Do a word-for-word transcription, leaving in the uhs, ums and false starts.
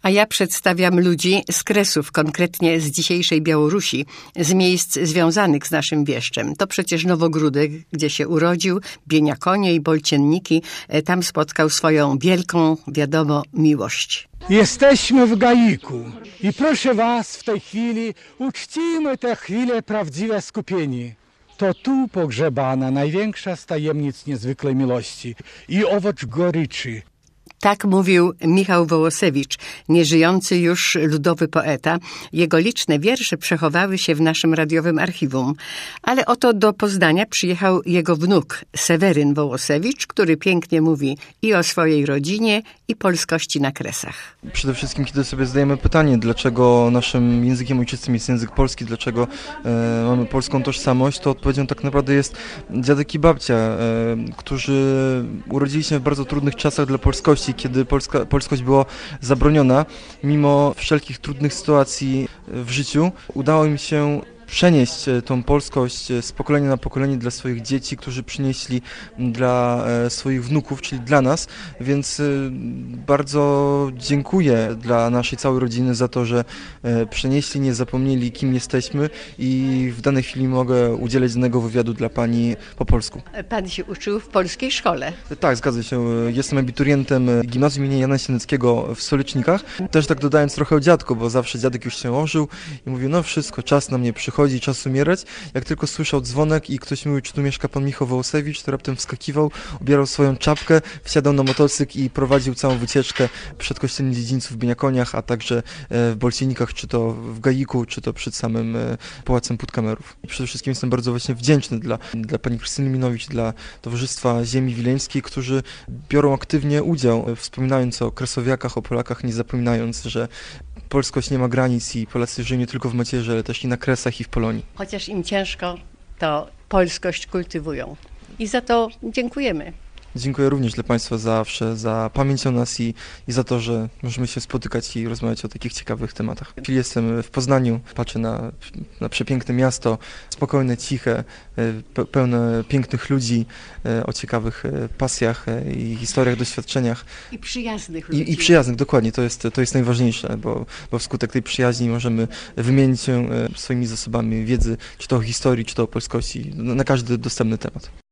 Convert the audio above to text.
A ja przedstawiam ludzi z Kresów, konkretnie z dzisiejszej Białorusi, z miejsc związanych z naszym wieszczem. To przecież Nowogródek, gdzie się urodził, Bieniakonie i Bolcienniki. Tam spotkał swoją wielką, wiadomo, miłość. Jesteśmy w Gaiku i proszę was w tej chwili, uczcijmy tę chwilę prawdziwe skupienie. To tu pogrzebana największa z tajemnic niezwykłej miłości i owoc goryczy. Tak mówił Michał Wołosewicz, nieżyjący już ludowy poeta. Jego liczne wiersze przechowały się w naszym radiowym archiwum. Ale oto do Poznania przyjechał jego wnuk, Seweryn Wołosewicz, który pięknie mówi i o swojej rodzinie, i polskości na Kresach. Przede wszystkim, kiedy sobie zadajemy pytanie, dlaczego naszym językiem ojczystym jest język polski, dlaczego e, mamy polską tożsamość, to odpowiedzią tak naprawdę jest dziadek i babcia, e, którzy urodzili się w bardzo trudnych czasach dla polskości, kiedy polska, polskość była zabroniona. Mimo wszelkich trudnych sytuacji w życiu udało im się przenieść tą polskość z pokolenia na pokolenie dla swoich dzieci, którzy przynieśli dla swoich wnuków, czyli dla nas, więc bardzo dziękuję dla naszej całej rodziny za to, że przenieśli, nie zapomnieli, kim jesteśmy i w danej chwili mogę udzielać danego wywiadu dla pani po polsku. Pan się uczył w polskiej szkole. Tak, zgadza się. Jestem abiturientem gimnazjum imienia Jana Sieneckiego w Solecznikach. Też tak dodając trochę o dziadku, bo zawsze dziadek już się ożył i mówił, no wszystko, czas na mnie przychodzi, czas umierać. Jak tylko słyszał dzwonek i ktoś mówił, czy tu mieszka pan Michał Wołosewicz, to raptem wskakiwał, ubierał swoją czapkę, wsiadał na motocykl i prowadził całą wycieczkę przed kościelem dziedzińców w Bieniakoniach, a także w Bolciennikach, czy to w Gaiku, czy to przed samym Pałacem Puttkamerów. I przede wszystkim jestem bardzo właśnie wdzięczny dla, dla pani Krystyny Minowicz, dla Towarzystwa Ziemi Wileńskiej, którzy biorą aktywnie udział, wspominając o Kresowiakach, o Polakach, nie zapominając, że polskość nie ma granic i Polacy żyją nie tylko w macierzy, ale też i na Kresach i w Polonii. Chociaż im ciężko, to polskość kultywują. I za to dziękujemy. Dziękuję również dla Państwa zawsze za pamięć o nas i, i za to, że możemy się spotykać i rozmawiać o takich ciekawych tematach. Czyli jestem w Poznaniu, patrzę na, na przepiękne miasto, spokojne, ciche, pełne pięknych ludzi o ciekawych pasjach i historiach, doświadczeniach. I przyjaznych ludzi. I, i przyjaznych, dokładnie, to jest, to jest najważniejsze, bo, bo wskutek tej przyjaźni możemy wymienić się swoimi zasobami wiedzy, czy to o historii, czy to o polskości, na każdy dostępny temat.